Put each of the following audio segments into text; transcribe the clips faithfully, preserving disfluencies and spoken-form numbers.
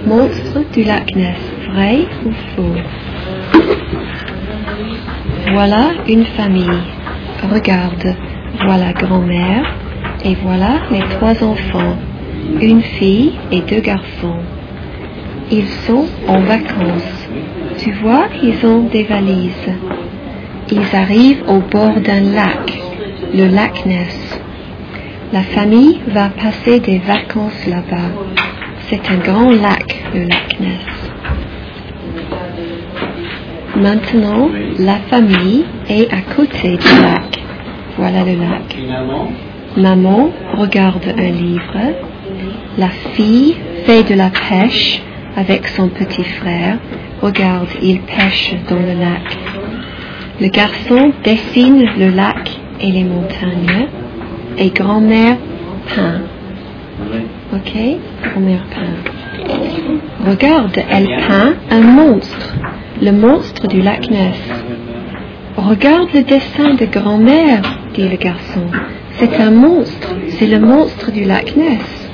Monstre du lac Ness, vrai ou faux? Voilà une famille. Regarde, voilà grand-mère et voilà les trois enfants, une fille et deux garçons. Ils sont en vacances. Tu vois, ils ont des valises. Ils arrivent au bord d'un lac, le lac Ness. La famille va passer des vacances là-bas. C'est un grand lac, le lac Ness. Maintenant, la famille est à côté du lac. Voilà le lac. Maman regarde un livre. La fille fait de la pêche avec son petit frère. Regarde, il pêche dans le lac. Le garçon dessine le lac et les montagnes. Et grand-mère peint. Ok? Grand-mère peint. Regarde, elle peint un monstre. Le monstre du lac Ness. Regarde le dessin de grand-mère, dit le garçon. C'est un monstre. C'est le monstre du lac Ness.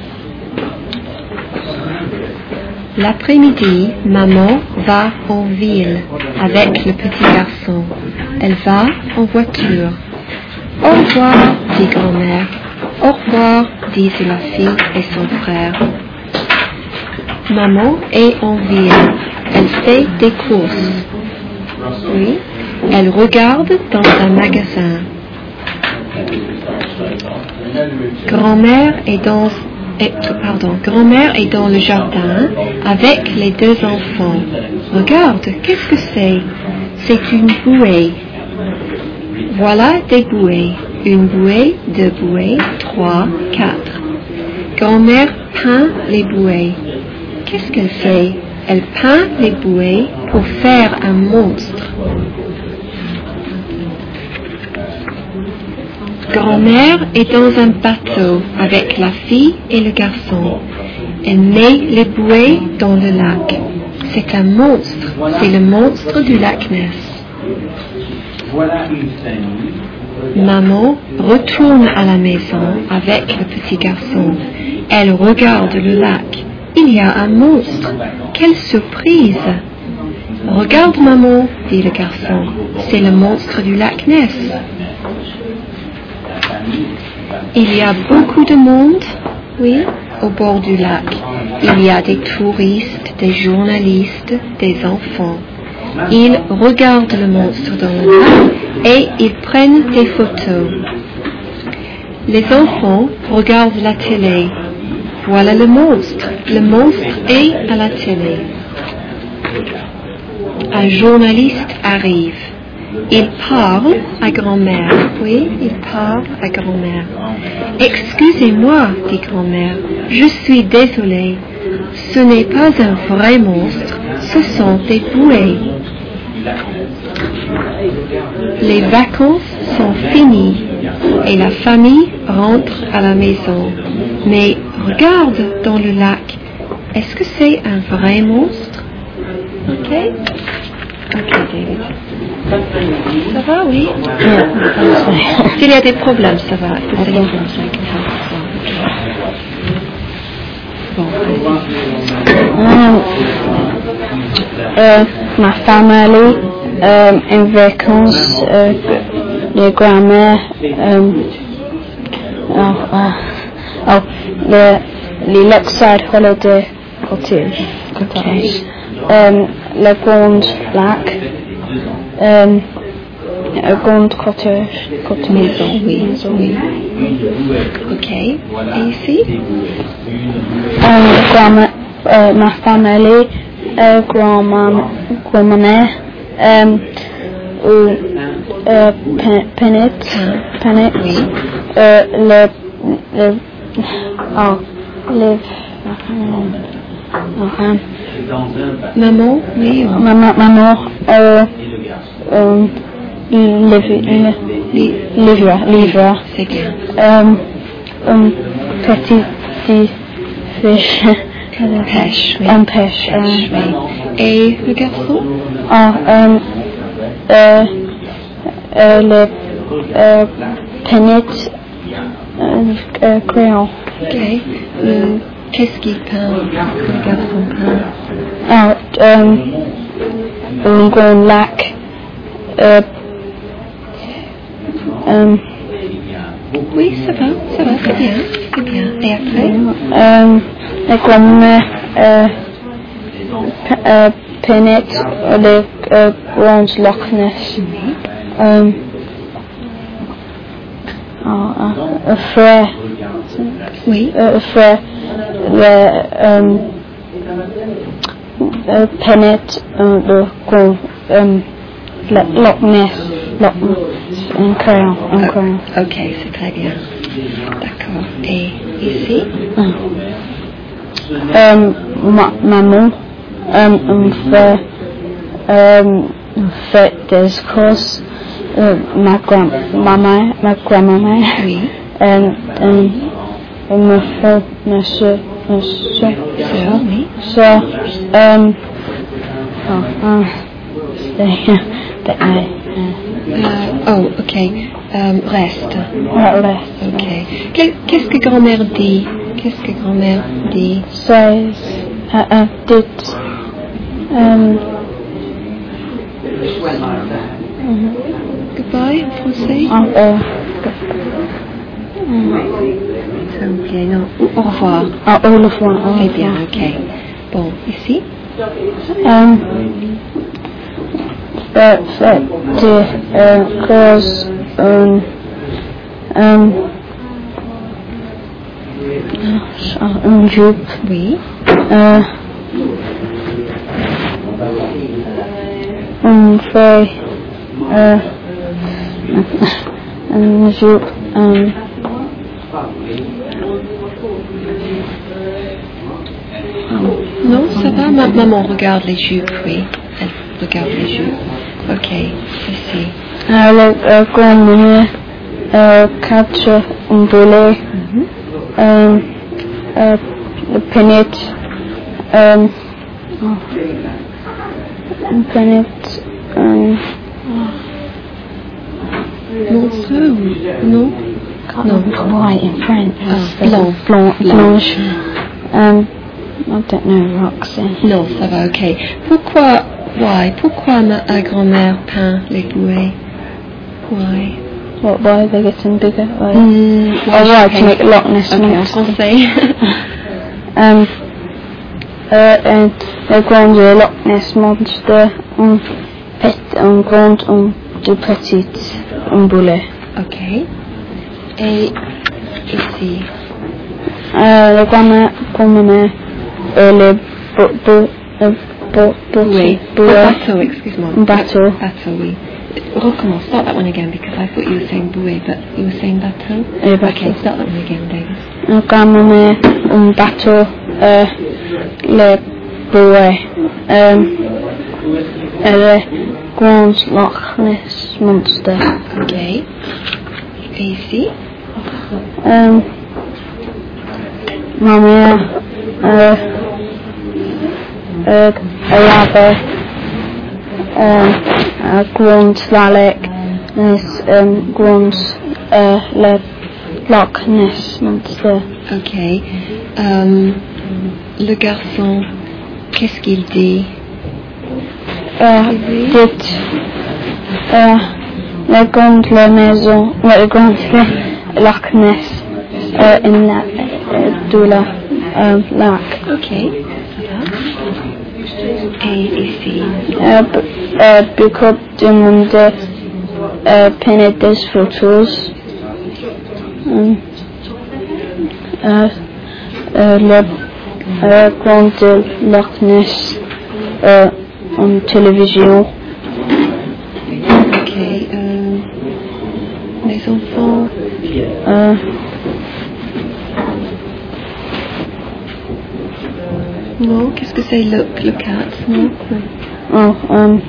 L'après-midi, maman va en ville avec le petit garçon. Elle va en voiture. Au revoir, dit grand-mère. Au revoir, disent la fille et son frère. Maman est en ville. Elle fait des courses. Oui, elle regarde dans un magasin. Grand-mère est dans, est, pardon, grand-mère est dans le jardin avec les deux enfants. Regarde, qu'est-ce que c'est? C'est une bouée. Voilà des bouées. Une bouée, deux bouées, trois, quatre. Grand-mère peint les bouées. Qu'est-ce qu'elle fait? Elle peint les bouées pour faire un monstre. Grand-mère est dans un bateau avec la fille et le garçon. Elle met les bouées dans le lac. C'est un monstre. C'est le monstre du lac Ness. Maman retourne à la maison avec le petit garçon. Elle regarde le lac. Il y a un monstre. Quelle surprise! Regarde, maman, dit le garçon. C'est le monstre du lac Ness. Il y a beaucoup de monde, oui, au bord du lac. Il y a des touristes, des journalistes, des enfants. Ils regardent le monstre dans le lac et ils prennent des photos. Les enfants regardent la télé. Voilà le monstre. Le monstre est à la télé. Un journaliste arrive. Il parle à grand-mère. Oui, il parle à grand-mère. Excusez-moi, dit grand-mère. Je suis désolée. Ce n'est pas un vrai monstre. Ce sont des bouées. Les vacances sont finies et la famille rentre à la maison. Mais regarde dans le lac. Est-ce que c'est un vrai monstre? Ok? Ok, David. Ça va, oui? S'il y a des problèmes, ça va. Bon. Um, uh, ma famille um, en vacances, uh, les grand-mères, um, oh, oh, oh, le, les lakeside holiday cottage, cottage. Um, le grand lac, um, un grand cottage, cottage. Maison, oui, maison, oui. Ok, et ici? Um, grand, uh, ma famille, uh, grand-mère, grand-mère, um, ou uh, Penet, Penet, oui. uh, le, le, oh, le, oh, um, Maman, oui. On... maman, maman, euh, euh, livre, livre, livre, c'est bien. um, um, petit, petit fish, Pêche, oui. un pêche, Pêche, um, oui. Et le garçon? oh, um, euh, euh, le, euh, Penet, euh, crayon. Ok. Le... Qu'est-ce qu'il peint? Le garçon peint? um, un grand lac. Euh, um, Oui, ça va, ça va, c'est bien, c'est bien. Et après? Um, la grand-mère euh, p- euh, pénètre le euh, grand Loch Ness. Um, oh, uh, un frère, Oui. euh, un frère le um, euh, pénètre euh, le grand um, le Loch Ness. Loch Ness, un crayon, un crayon. Ok, c'est très bien. D'accord. Et ici? Um, ma maman um, um, fait, um, fait des courses. Uh, ma grand maman, ma grand-maman. Oui. Um, um, um, me fait monsieur, monsieur, Sœur, oui. so, um, oh, um, the, the, I, Euh, oh, ok. Euh, reste. uh, rest. Ok. Que- Qu'est-ce que grand-mère dit? Qu'est-ce que grand-mère dit? Says, uh, uh, did, um, Goodbye en français? oh, uh, J'ai oublié, non. Au revoir. oh, all of one, all C'est of bien, one. ok. Bon, ici? Um, fait, fait de euh, cause un, um, un jupe, Oui. euh, un fait, euh, un jupe, um, Non, ça va. Ma maman regarde les jupes, oui. Elle regarde les jupes. Ok, ici. euh, le euh, grand-mère, euh, quatre un boulet, um, euh, le pénètre, um, un pénètre, um, Monstreux ou non? non, white in French, Ah, blanc. blanc, Blanc. blanche, um, I don't know, Roxanne. Non, ça va, ok. Pourquoi, why? Pourquoi ma ma grand-mère peint les bouées? Why? What, why are they getting bigger? Why? Mm, Oh, right, to make Loch Ness Ok, en monster. français. Um, uh, and the grand uh, Loch Ness monster, um, pet, um, grand, um, de petite, um, boulet. Ok. Et ici? Euh, le grand-mère, grand-mère, euh, le bo, bo, euh, bo, bo, Bouée. bo, Oh, euh, bateau, excuse-moi. bateau. Bateau, oui. Recommence, start that one again because I thought you were saying bouée, but you were saying bateau? Et bateau. Okay, start that one again, David. Le grand-mère, un bateau, euh, le bouée, euh, et le grand Loch Ness monster. Ok. Et ici? Um, ma mère, euh, euh, elle avait um, un grand lac, un grand euh, le Loch Ness monster. Ok. Euh, le garçon, qu'est-ce qu'il dit? Euh, dit, euh, la grande la maison, la grande le Loch Ness, euh, in la, euh, de la, euh, lac. Ok, ça va. Et ici? Euh, b- euh, Because demandait euh, peine des photos. Um, euh, euh, le euh, grand de Loch Ness euh, en télévision. Ok. Euh, les enfants? Euh, Non, qu'est-ce que c'est look, look at? Non? oh, um,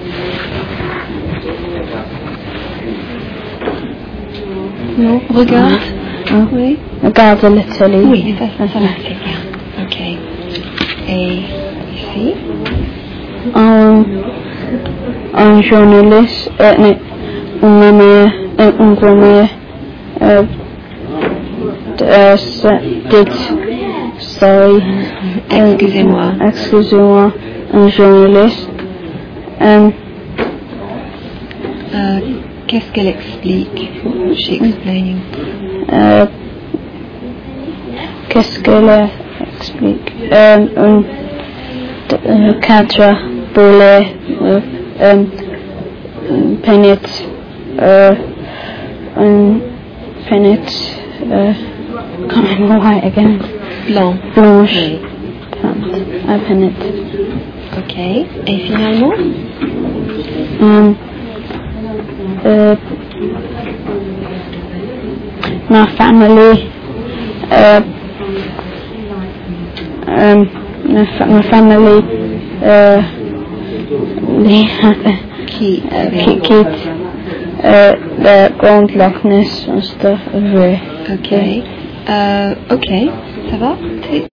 Non, regarde. oh, Oui. regarde la télé. Oui, ça, ça, ça va, c'est bien. Ok. Et ici? Un, un journaliste, euh, non, une mère, euh, une grand-mère, euh, euh, sa- dit sorry. Excusez-moi. Uh, excusez-moi, un journaliste. Um, uh, qu'est-ce qu'elle explique? She explaining. Uh, qu'est-ce qu'elle explique? Um, un uh, cadre brûlé, uh, um, peinette, uh, un peinette, uh, can't remember why again. Blanc. Blanche. Oui. Un peinette. Ok. Et finalement? Um, uh, my family, uh, um, my, fa- my family, uh, they Qui? uh, ki- kids, uh, the Grand Loch Ness and stuff everywhere. Ok. Euh, ok. Ça va?